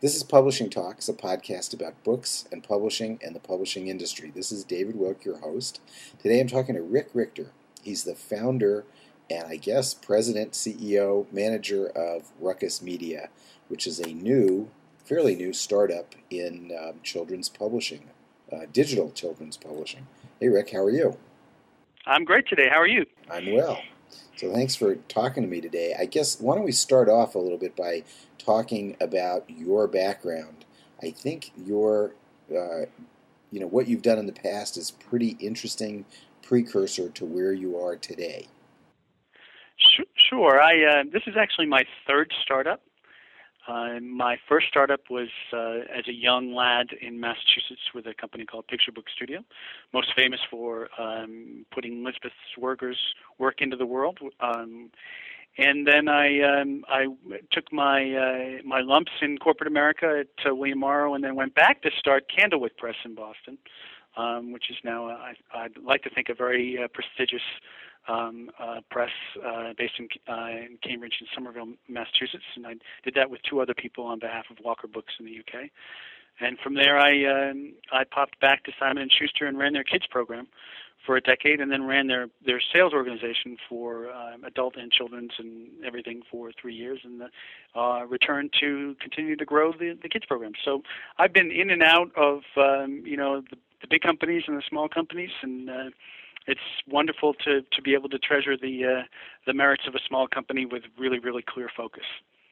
This is Publishing Talks, a podcast about books and publishing and the publishing industry. This is David Wilk, your host. Today I'm talking to Rick Richter. He's the founder and I guess president, CEO, manager of Ruckus Media, which is a fairly new startup in children's publishing, digital children's publishing. Hey Rick, how are you? I'm great today. How are you? I'm well. So thanks for talking to me today. I guess why don't we start off a little bit by talking about your background. I think your, what you've done in the past is pretty interesting precursor to where you are today. Sure. This is actually my third startup. My first startup was as a young lad in Massachusetts with a company called Picture Book Studio, most famous for putting Elizabeth Swerger's work into the world. And then I took my lumps in corporate America at William Morrow, and then went back to start Candlewick Press in Boston, which is now I'd like to think a very prestigious press based in Cambridge and Somerville, Massachusetts, and I did that with two other people on behalf of Walker Books in the UK. And from there, I popped back to Simon & Schuster and ran their kids program for a decade, and then ran their sales organization for adult and children's and everything for 3 years, and returned to continue to grow the kids program. So I've been in and out of the big companies and the small companies, and it's wonderful to be able to treasure the merits of a small company with really, really clear focus.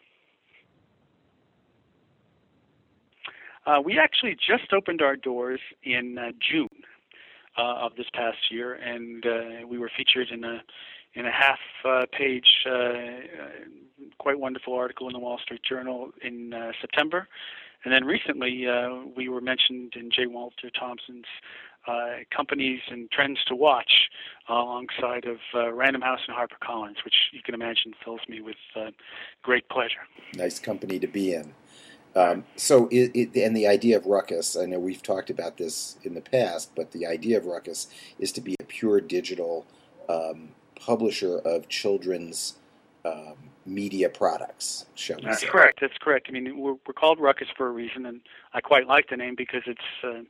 We actually just opened our doors in June of this past year, and we were featured in a half-page, quite wonderful article in the Wall Street Journal in September. And then recently, we were mentioned in J. Walter Thompson's Companies and Trends to Watch, alongside of Random House and HarperCollins, which you can imagine fills me with great pleasure. Nice company to be in. And the idea of Ruckus, I know we've talked about this in the past, but the idea of Ruckus is to be a pure digital publisher of children's media products, shall we say. That's correct. That's correct. I mean, we're called Ruckus for a reason, and I quite like the name because it's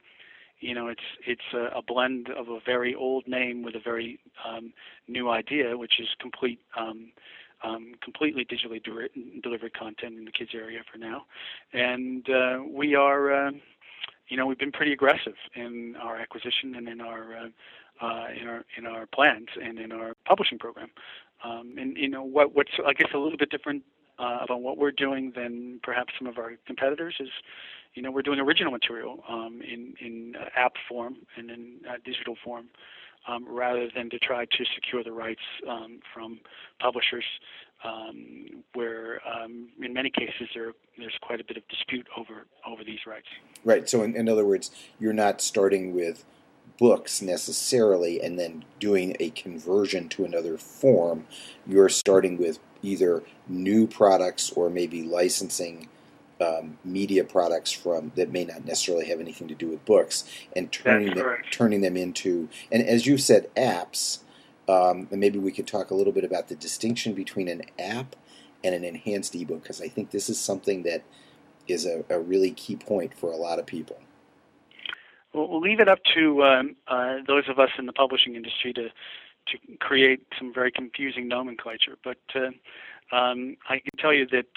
a blend of a very old name with a very new idea, which is completely digitally delivered content in the kids area for now. And we are, we've been pretty aggressive in our acquisition and in our plans and in our publishing program. What's I guess a little bit different about what we're doing than perhaps some of our competitors is, we're doing original material in app form and in digital form, rather than to try to secure the rights from publishers, where in many cases there's quite a bit of dispute over these rights. Right. So in other words, you're not starting with books necessarily and then doing a conversion to another form. You're starting with either new products or maybe licensing media products that may not necessarily have anything to do with books, and turning them into, and as you said, apps. And maybe we could talk a little bit about the distinction between an app and an enhanced ebook, because I think this is something that is a really key point for a lot of people. Well, we'll leave it up to those of us in the publishing industry to create some very confusing nomenclature. But I can tell you that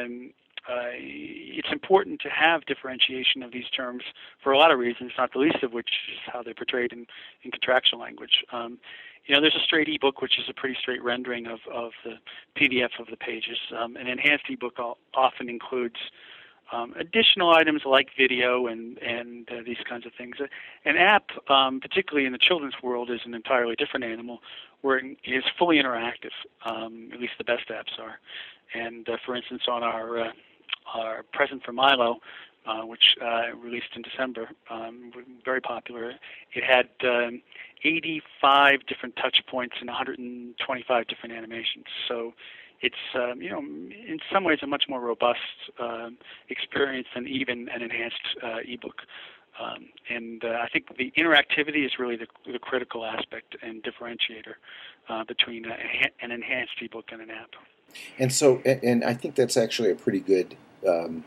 it's important to have differentiation of these terms for a lot of reasons, not the least of which is how they're portrayed in contractual language. There's a straight ebook, which is a pretty straight rendering of the PDF of the pages. An enhanced ebook often includes additional items like video and these kinds of things. An app, particularly in the children's world, is an entirely different animal, where it is fully interactive. At least the best apps are. And for instance, on our Present for Milo, which released in December, very popular. It had 85 different touch points and 125 different animations. So it's, in some ways a much more robust experience than even an enhanced ebook. And I think the interactivity is really the critical aspect and differentiator between an enhanced ebook and an app. And so, and I think that's actually a pretty good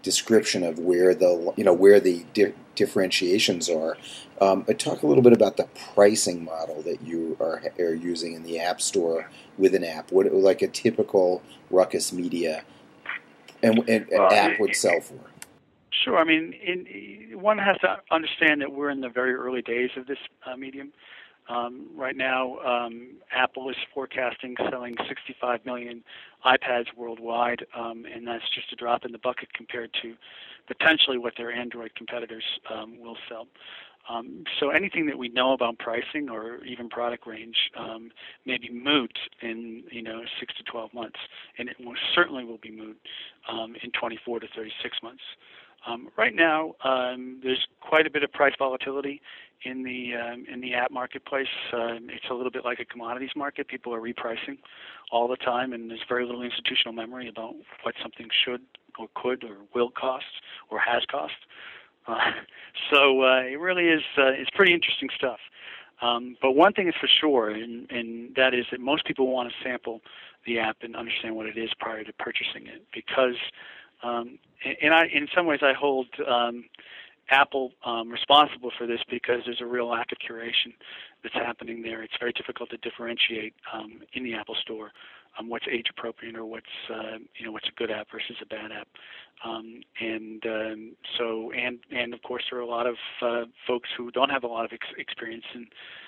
description of where the differentiations are. Talk a little bit about the pricing model that you are using in the App Store with an app. What like a typical Ruckus Media and app would sell for? Sure. I mean, one has to understand that we're in the very early days of this medium. Right now, Apple is forecasting selling 65 million iPads worldwide, and that's just a drop in the bucket compared to potentially what their Android competitors will sell. So anything that we know about pricing or even product range may be moot in 6 to 12 months, and it certainly will be moot in 24 to 36 months. Right now, there's quite a bit of price volatility in the app marketplace. It's a little bit like a commodities market. People are repricing all the time, and there's very little institutional memory about what something should or could or will cost or has cost. So it really is it's pretty interesting stuff. But one thing is for sure, and that is that most people want to sample the app and understand what it is prior to purchasing it, because in some ways I hold Apple responsible for this, because there's a real lack of curation that's happening there. It's very difficult to differentiate in the Apple Store what's age appropriate or what's what's a good app versus a bad app. And of course there are a lot of folks who don't have a lot of experience in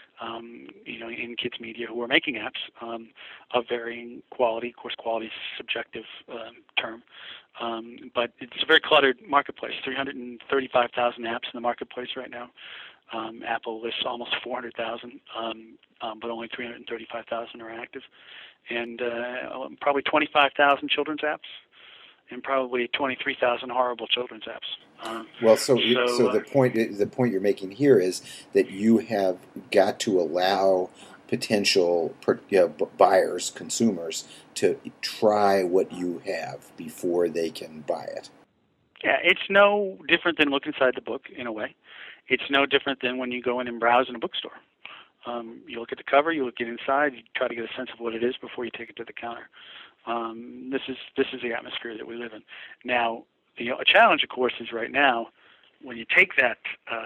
in kids media who are making apps of varying quality. Of course, quality is a subjective term, but it's a very cluttered marketplace. 335,000 apps in the marketplace right now. Apple lists almost 400,000, but only 335,000 are active, and probably 25,000 children's apps, and probably 23,000 horrible children's apps. So the point you're making here is that you have got to allow potential buyers, consumers, to try what you have before they can buy it. Yeah, it's no different than look inside the book in a way. It's no different than when you go in and browse in a bookstore. You look at the cover, you look inside, you try to get a sense of what it is before you take it to the counter. This is the atmosphere that we live in. Now, a challenge, of course, is right now when you take that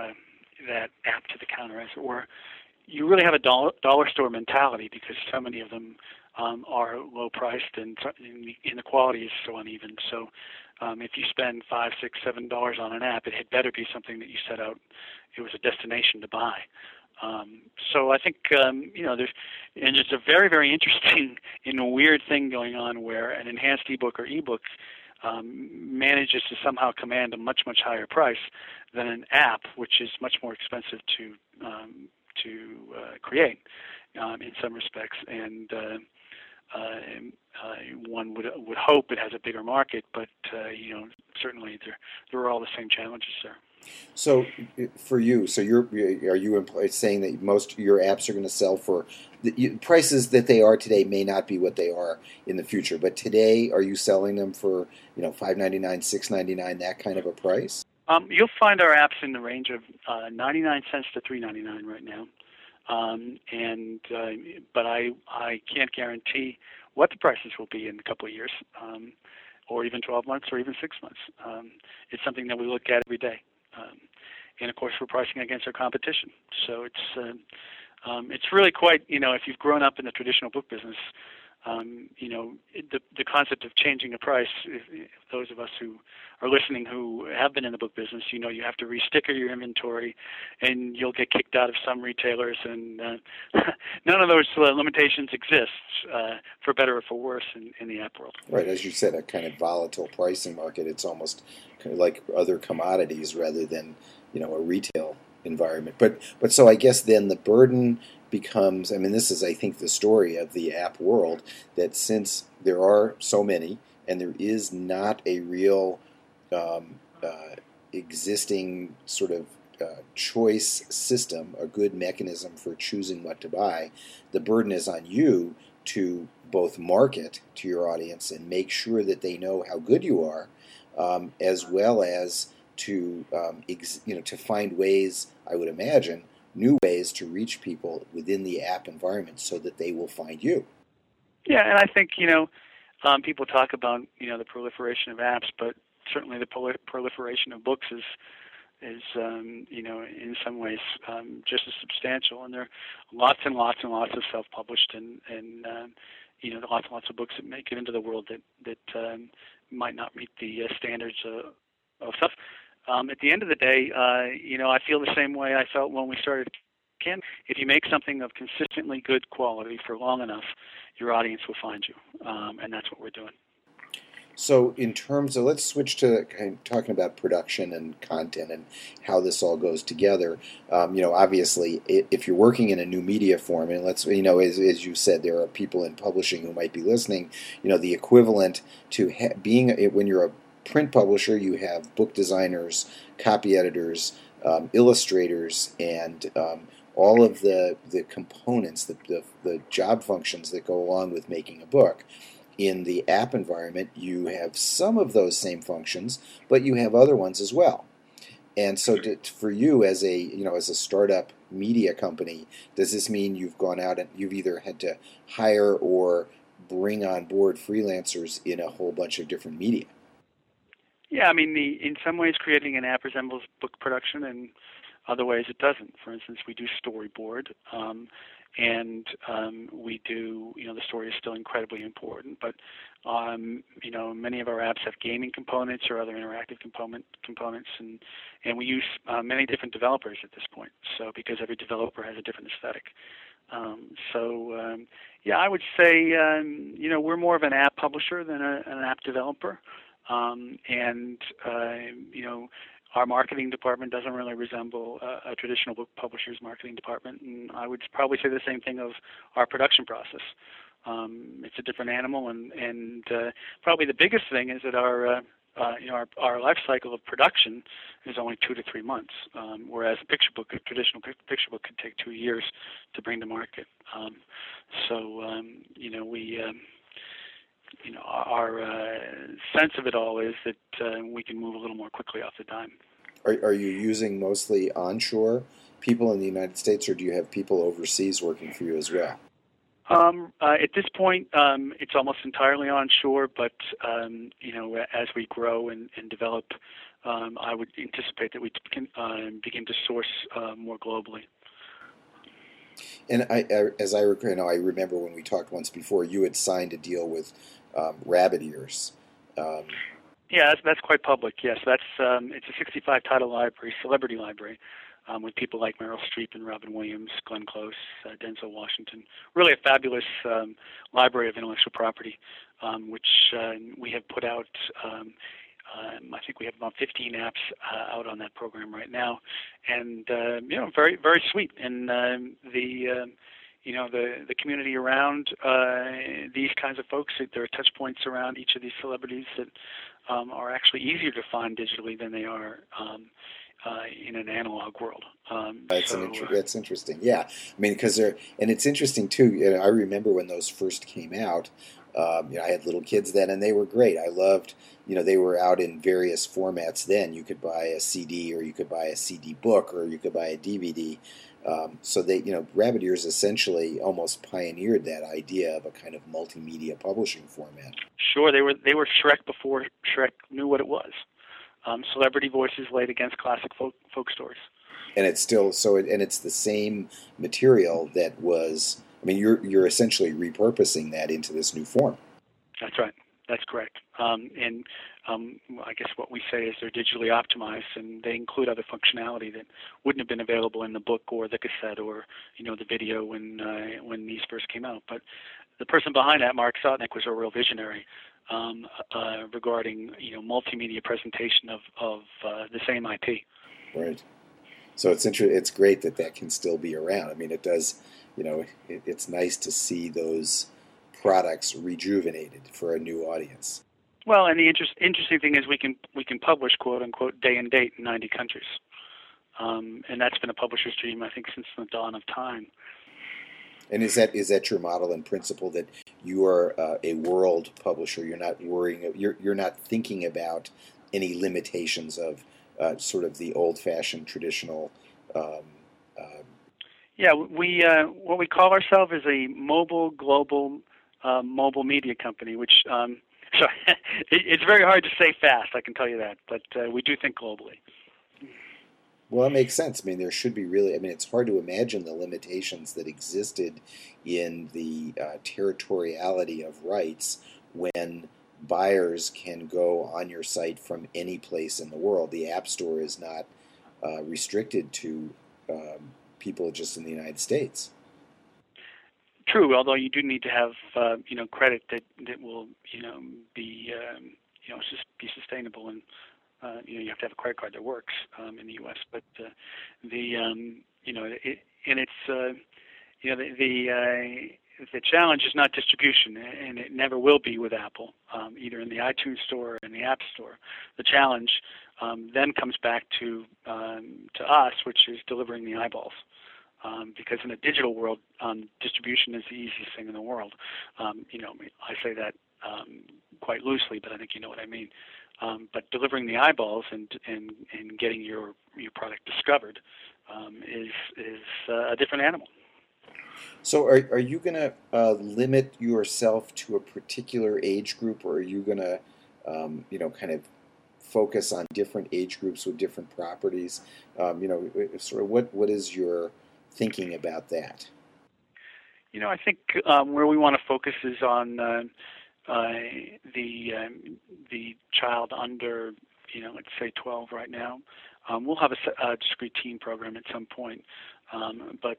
app to the counter, as it were, you really have a dollar store mentality, because so many of them are low priced and the quality is so uneven. So if you spend $5, $6, $7 on an app, it had better be something that you set out it was a destination to buy. So I think there's a very, very interesting and weird thing going on where an enhanced ebook or ebook manages to somehow command a much, much higher price than an app, which is much more expensive to create in some respects, and one would hope it has a bigger market, but certainly there are all the same challenges there. So, for you, are you saying that most of your apps are going to sell for the prices that they are today may not be what they are in the future, but today are you selling them for $5.99, $6.99, that kind of a price? You'll find our apps in the range of 99 cents to $3.99 right now, but I can't guarantee what the prices will be in a couple of years, or even 12 months, or even 6 months. It's something that we look at every day. And of course, we're pricing against our competition. So it's really quite, if you've grown up in the traditional book business, the concept of changing a price, if those of us who are listening who have been in the book business, you have to re-sticker your inventory, and you'll get kicked out of some retailers, and none of those limitations exist, for better or for worse, in the app world. Right, as you said, a kind of volatile pricing market. It's almost kind of like other commodities rather than a retail environment. But so I guess then the burden becomes, this is, I think, the story of the app world, that since there are so many and there is not a real existing sort of choice system, a good mechanism for choosing what to buy, the burden is on you to both market to your audience and make sure that they know how good you are, as well as to to find ways, I would imagine, new ways to reach people within the app environment so that they will find you. Yeah, and I think people talk about the proliferation of apps, but certainly the proliferation of books is in some ways just as substantial, and there are lots and lots and lots of self-published and lots and lots of books that make it into the world that might not meet the standards of stuff. At the end of the day, I feel the same way I felt when we started. If you make something of consistently good quality for long enough, your audience will find you, and that's what we're doing. So in terms of, let's switch to kind of talking about production and content and how this all goes together. Obviously, if you're working in a new media form, and as you said, there are people in publishing who might be listening, the equivalent to being, when you're a print publisher, you have book designers, copy editors, illustrators, and all of the components, the job functions that go along with making a book. In the app environment, you have some of those same functions, but you have other ones as well. And so, for you as a startup media company, does this mean you've gone out and you've either had to hire or bring on board freelancers in a whole bunch of different media? Yeah, in some ways, creating an app resembles book production, and other ways it doesn't. For instance, we do storyboard. And we do, the story is still incredibly important, but, many of our apps have gaming components or other interactive components, and we use many different developers at this point, so because every developer has a different aesthetic. I would say, we're more of an app publisher than an app developer, our marketing department doesn't really resemble a traditional book publisher's marketing department, and I would probably say the same thing of our production process. It's a different animal, and probably the biggest thing is that our life cycle of production is only 2 to 3 months, whereas a traditional picture book could take 2 years to bring to market. Our sense of it all is that we can move a little more quickly off the dime. Are you using mostly onshore people in the United States, or do you have people overseas working for you as well? At this point, it's almost entirely onshore, but as we grow and develop, I would anticipate that we can begin to source more globally. And I remember when we talked once before, you had signed a deal with Rabbit Ears. Yeah, that's quite public. Yes, it's a 65 title library, celebrity library, with people like Meryl Streep and Robin Williams, Glenn Close, Denzel Washington. Really a fabulous library of intellectual property, which we have put out. I think we have about 15 apps out on that program right now, and very, very sweet. And the community around these kinds of folks, there are touch points around each of these celebrities that are actually easier to find digitally than they are in an analog world. That's interesting. Yeah, because and it's interesting too. I remember when those first came out. I had little kids then, and they were great. I loved, they were out in various formats then. You could buy a CD, or you could buy a CD book, or you could buy a DVD. So they, Rabbit Ears essentially almost pioneered that idea of a kind of multimedia publishing format. Sure, they were Shrek before Shrek knew what it was. Celebrity voices laid against classic folk stories. And it's still and it's the same material that was. You're essentially repurposing that into this new form. That's right. That's correct. I guess what we say is they're digitally optimized, and they include other functionality that wouldn't have been available in the book or the cassette or the video when these first came out. But the person behind that, Mark Sotnick, was a real visionary regarding multimedia presentation of the same IP. Right. So it's great that can still be around. It does. It's nice to see those products rejuvenated for a new audience. Well, and the interesting thing is we can publish quote unquote day and date in 90 countries, and that's been a publisher's dream, I think, since the dawn of time. And is that your model in principle, that you are a world publisher? You're not worrying. You're not thinking about any limitations of sort of the old-fashioned traditional. Yeah, what we call ourselves is a global mobile media company, which So it's very hard to say fast, I can tell you that, but we do think globally. Well, it makes sense. I mean, there should be really, I mean, it's hard to imagine the limitations that existed in the territoriality of rights when buyers can go on your site from any place in the world. The App Store is not restricted to people just in the United States. True, although you do need to have credit that will be be sustainable, and you have to have a credit card that works in the U.S. But the challenge is not distribution, and it never will be with Apple, either in the iTunes Store or in the App Store. The challenge then comes back to us, which is delivering the eyeballs. Because in a digital world, distribution is the easiest thing in the world. I say that quite loosely, but I think you know what I mean. But delivering the eyeballs and getting your product discovered is a different animal. So are you going to limit yourself to a particular age group, or are you going to, kind of focus on different age groups with different properties? Sort of what is your thinking about that? I think where we want to focus is on the child under, let's say 12 right now. We'll have a discrete teen program at some point, but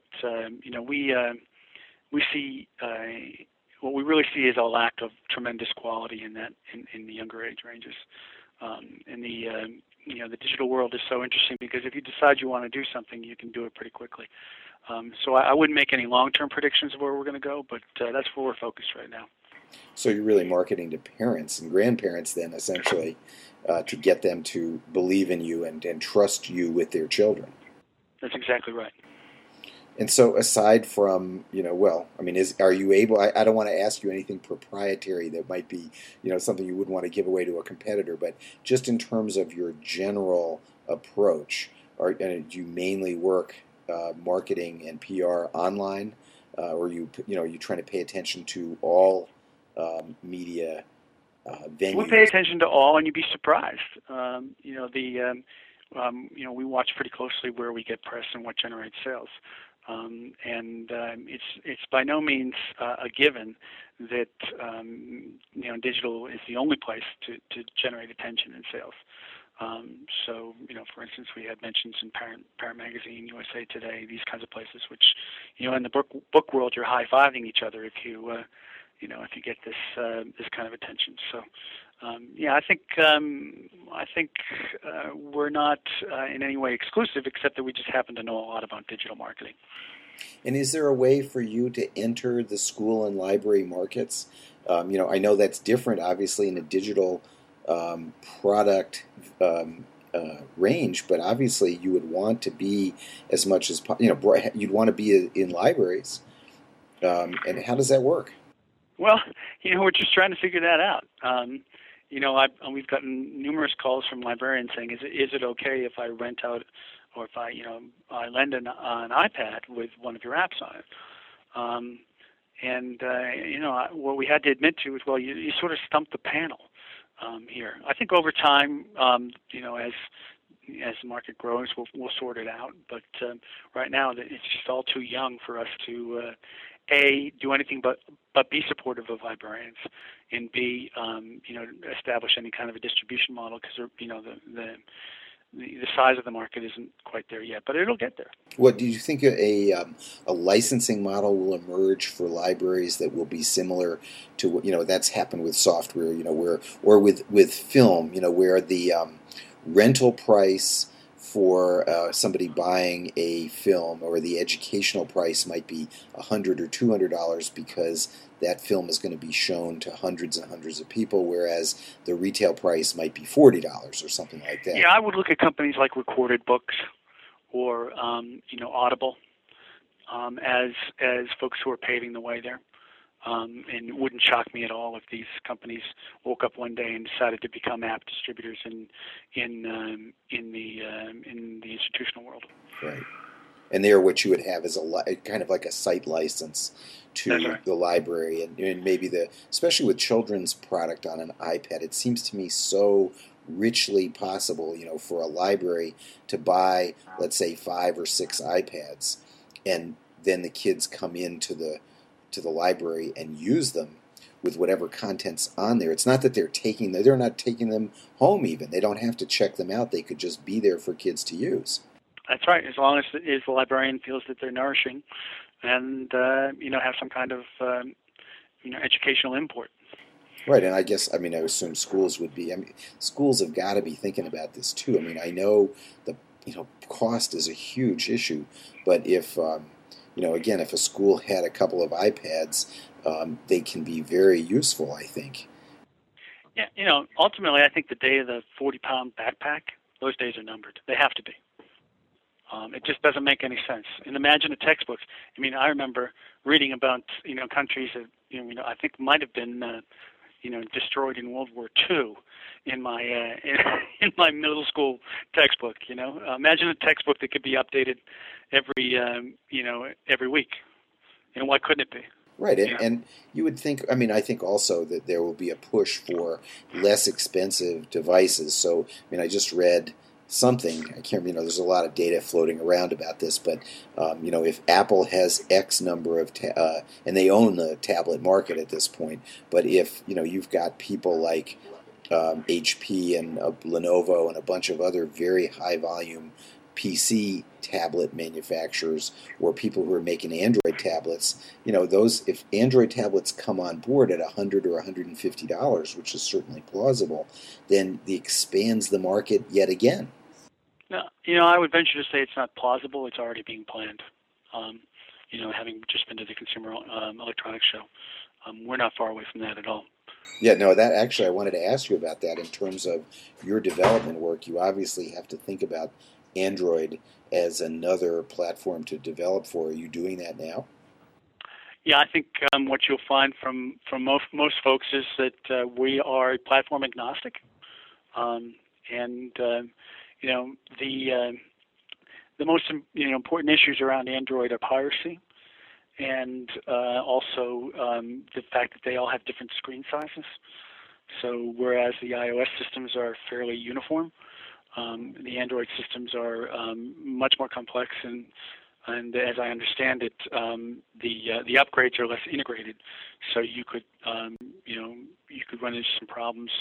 we see what we really see is a lack of tremendous quality in the younger age ranges. The digital world is so interesting because if you decide you want to do something, you can do it pretty quickly. So I wouldn't make any long-term predictions of where we're going to go, but that's where we're focused right now. So you're really marketing to parents and grandparents then, essentially, to get them to believe in you and trust you with their children. That's exactly right. And so aside from, are you able, I don't want to ask you anything proprietary that might be, something you wouldn't want to give away to a competitor, but just in terms of your general approach, do you mainly work marketing and PR online, or you trying to pay attention to all media venues? We pay attention to all, and you'd be surprised. We watch pretty closely where we get press and what generates sales. It's by no means a given that digital is the only place to generate attention and sales. For instance, we had mentions in Parent Magazine, USA Today, these kinds of places, which, in the book world, you're high-fiving each other if you get this kind of attention. So, I think we're not in any way exclusive, except that we just happen to know a lot about digital marketing. And is there a way for you to enter the school and library markets? I know that's different, obviously, in a digital product range, but obviously you would want to be as much as you'd want to be in libraries. And how does that work? Well, we're just trying to figure that out. We've gotten numerous calls from librarians saying, "Is it okay if I rent out, or if I lend an iPad with one of your apps on it?" What we had to admit to is, well, you sort of stumped the panel here. I think over time, as the market grows, we'll sort it out. But right now, it's just all too young for us to do anything but be supportive of librarians, and B, establish any kind of a distribution model, because the size of the market isn't quite there yet, but it'll get there. What do you think a licensing model will emerge for libraries that will be similar to that's happened with software, or with film, where the rental price for somebody buying a film, or the educational price might be $100 or $200 because that film is going to be shown to hundreds and hundreds of people, whereas the retail price might be $40 or something like that. Yeah, I would look at companies like Recorded Books or Audible as folks who are paving the way there. And it wouldn't shock me at all if these companies woke up one day and decided to become app distributors in the institutional world. Right. And there, what you would have is kind of like a site license That's to right. the library, and maybe especially with children's product on an iPad, it seems to me so richly possible, for a library to buy, let's say, 5 or 6 iPads, and then the kids come into the library and use them with whatever content's on there. It's not that they're not taking them home even. They don't have to check them out. They could just be there for kids to use. That's right. As long as the librarian feels that they're nourishing, and have some kind of educational import. Right, and I assume schools would be. Schools have got to be thinking about this too. I know the cost is a huge issue, but if again, if a school had a couple of iPads, they can be very useful, I think. Yeah, ultimately, I think the day of the 40-pound backpack, those days are numbered. They have to be. It just doesn't make any sense. And imagine the textbooks. I remember reading about countries that I think might have been destroyed in World War II in my in my middle school textbook. Imagine a textbook that could be updated every week. Why couldn't it be? Right, and you would think. I think also that there will be a push for less expensive devices. So, I just read something. I can't. There's a lot of data floating around about this, but if Apple has X number of and they own the tablet market at this point, but if you've got people like HP and Lenovo and a bunch of other very high volume PC tablet manufacturers or people who are making Android tablets, if Android tablets come on board at $100 or $150, which is certainly plausible, then it expands the market yet again. No, I would venture to say it's not plausible. It's already being planned. Having just been to the Consumer Electronics Show, we're not far away from that at all. Yeah, no, that actually, I wanted to ask you about that in terms of your development work. You obviously have to think about Android as another platform to develop for. Are you doing that now? Yeah, I think what you'll find from most folks is that we are platform agnostic, and the most important issues around Android are piracy, and also the fact that they all have different screen sizes. So whereas the iOS systems are fairly uniform, the Android systems are much more complex, and as I understand it, the upgrades are less integrated. So you could you could run into some problems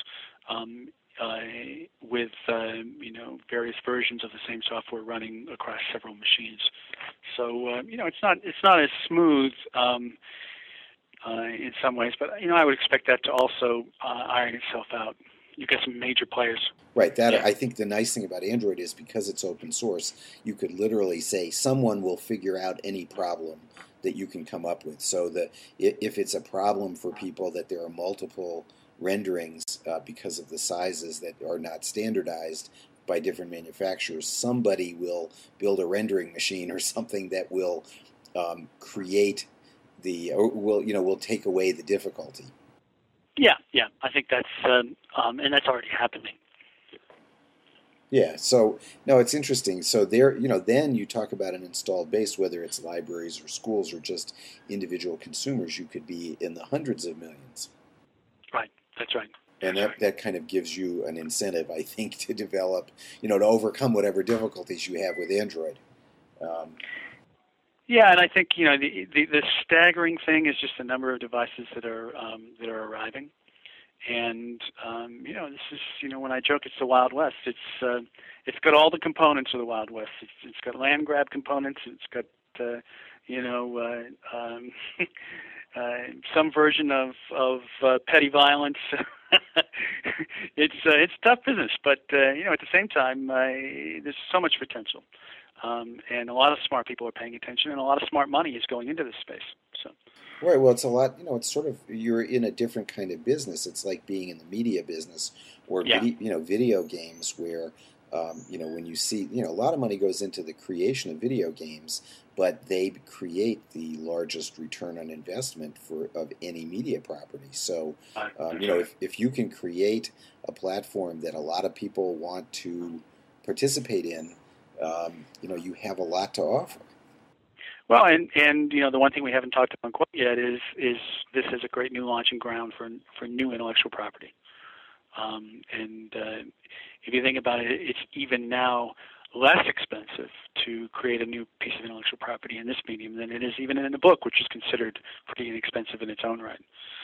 with various versions of the same software running across several machines. So it's not as smooth in some ways, but I would expect that to also iron itself out. You get some major players. Right. I think the nice thing about Android is because it's open source, you could literally say someone will figure out any problem that you can come up with. So that if it's a problem for people that there are multiple renderings because of the sizes that are not standardized by different manufacturers, somebody will build a rendering machine or something that will create will take away the difficulty. Yeah, I think that's and that's already happening. Yeah, so no, it's interesting. So there, then you talk about an installed base, whether it's libraries or schools or just individual consumers, you could be in the hundreds of millions. Right, that's right. And that kind of gives you an incentive, I think, to develop, to overcome whatever difficulties you have with Android. Yeah, and I think the staggering thing is just the number of devices that are arriving, and this is when I joke it's the Wild West. It's got all the components of the Wild West. It's got land grab components. It's got some version of petty violence. It's tough business, but at the same time, there's so much potential. And a lot of smart people are paying attention, and a lot of smart money is going into this space. So, right. Well, it's a lot. It's sort of you're in a different kind of business. It's like being in the media business or video games, where when you see a lot of money goes into the creation of video games, but they create the largest return on investment of any media property. So, if you can create a platform that a lot of people want to participate in. You have a lot to offer. Well, and the one thing we haven't talked about quite yet is this is a great new launching ground for new intellectual property. If you think about it, it's even now less expensive to create a new piece of intellectual property in this medium than it is even in a book, which is considered pretty inexpensive in its own right.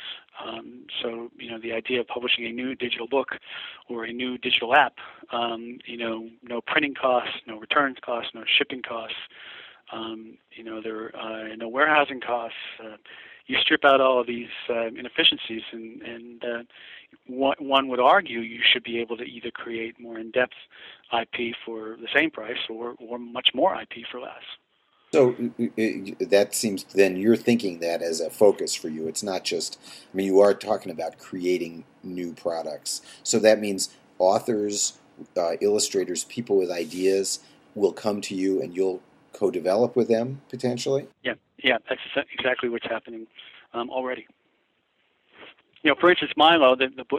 So the idea of publishing a new digital book or a new digital app, no printing costs, no returns costs, no shipping costs, there are no warehousing costs. You strip out all of these inefficiencies, and one would argue you should be able to either create more in-depth IP for the same price or much more IP for less. So that seems, then you're thinking that as a focus for you. It's not just, you are talking about creating new products. So that means authors, illustrators, people with ideas will come to you and you'll co-develop with them potentially? Yeah, that's exactly what's happening already. For instance, Milo,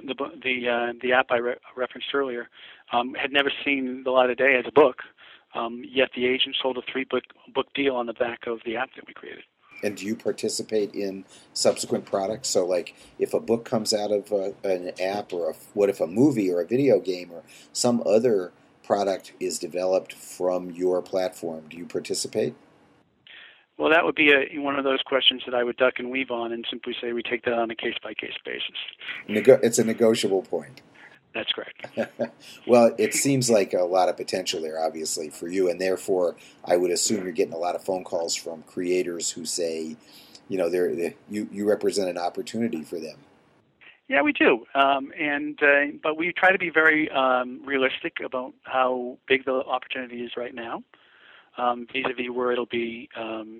the app I referenced earlier, had never seen the light of day as a book. Yet the agent sold a 3-book deal on the back of the app that we created. And do you participate in subsequent products? So, like, if a book comes out of an app, or what if a movie or a video game or some other product is developed from your platform, do you participate? Well, that would be one of those questions that I would duck and weave on and simply say we take that on a case-by-case basis. It's a negotiable point. That's correct. Well, it seems like a lot of potential there, obviously, for you, and therefore I would assume you're getting a lot of phone calls from creators who say, you represent an opportunity for them. Yeah, we do, but we try to be very realistic about how big the opportunity is right now, vis-a-vis where it'll be,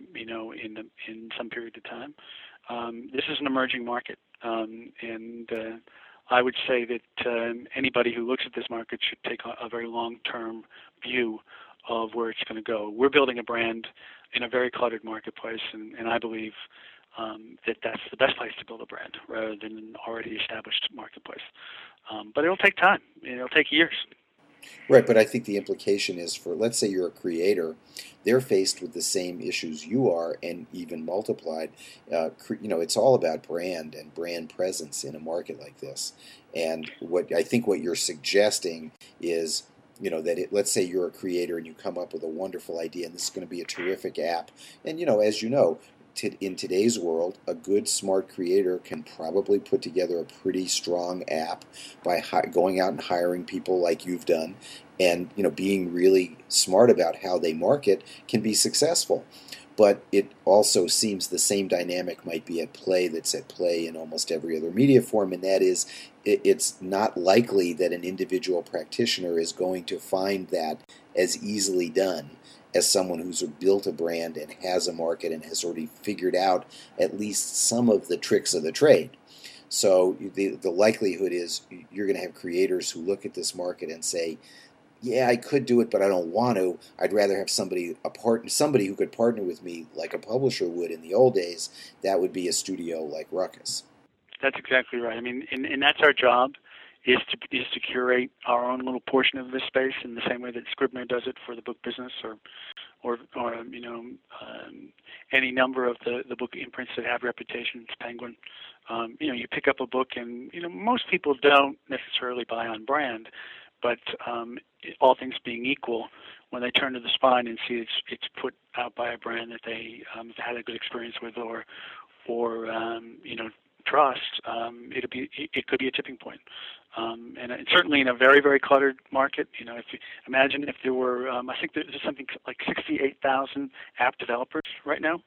in some period of time. This is an emerging market, and I would say that anybody who looks at this market should take a very long-term view of where it's going to go. We're building a brand in a very cluttered marketplace, and I believe that that's the best place to build a brand rather than an already established marketplace. But it'll take time. It'll take years. Right, but I think the implication is for, let's say you're a creator, they're faced with the same issues you are, and even multiplied. It's all about brand and brand presence in a market like this. And what you're suggesting is, let's say you're a creator and you come up with a wonderful idea, and this is going to be a terrific app. And as you know, in today's world, a good, smart creator can probably put together a pretty strong app by going out and hiring people like you've done, and being really smart about how they market can be successful. But it also seems the same dynamic might be at play that's at play in almost every other media form, and that is it's not likely that an individual practitioner is going to find that as easily done as someone who's built a brand and has a market and has already figured out at least some of the tricks of the trade. So the likelihood is you're going to have creators who look at this market and say, yeah, I could do it, but I don't want to. I'd rather have somebody who could partner with me like a publisher would in the old days. That would be a studio like Ruckus. That's exactly right. And that's our job, is to curate our own little portion of this space in the same way that Scribner does it for the book business, or any number of the book imprints that have reputations, Penguin. You pick up a book, and most people don't necessarily buy on brand, but all things being equal, when they turn to the spine and see it's put out by a brand that they have had a good experience with, or trust, it could be a tipping point. And certainly in a very, very cluttered market, if you imagine if there were, I think there's something like 68,000 app developers right now.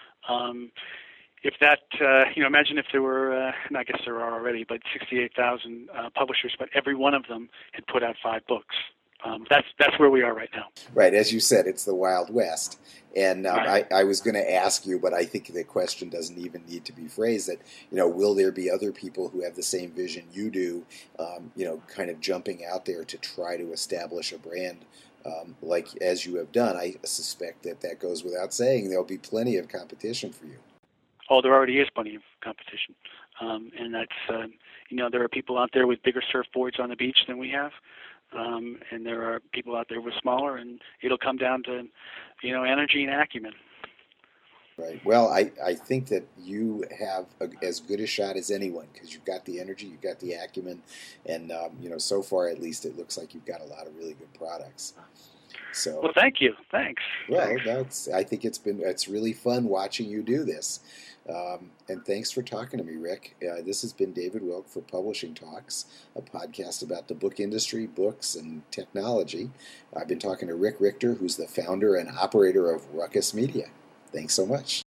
If that, imagine if there were, and I guess there are already, but 68,000 publishers, but every one of them had put out 5 books. That's where we are right now. Right, as you said, it's the Wild West. And right. I was going to ask you, but I think the question doesn't even need to be phrased, that, will there be other people who have the same vision you do, kind of jumping out there to try to establish a brand like as you have done? I suspect that goes without saying. There'll be plenty of competition for you. Oh, there already is plenty of competition. And that's, there are people out there with bigger surfboards on the beach than we have. And there are people out there with smaller, and it'll come down to, energy and acumen. Right. Well, I think that you have as good a shot as anyone because you've got the energy, you've got the acumen, and so far at least it looks like you've got a lot of really good products. So, well, thank you. Thanks. well, I think it's really fun watching you do this. And thanks for talking to me, Rick. This has been David Wilk for Publishing Talks, a podcast about the book industry, books, and technology. I've been talking to Rick Richter, who's the founder and operator of Ruckus Media. Thanks so much.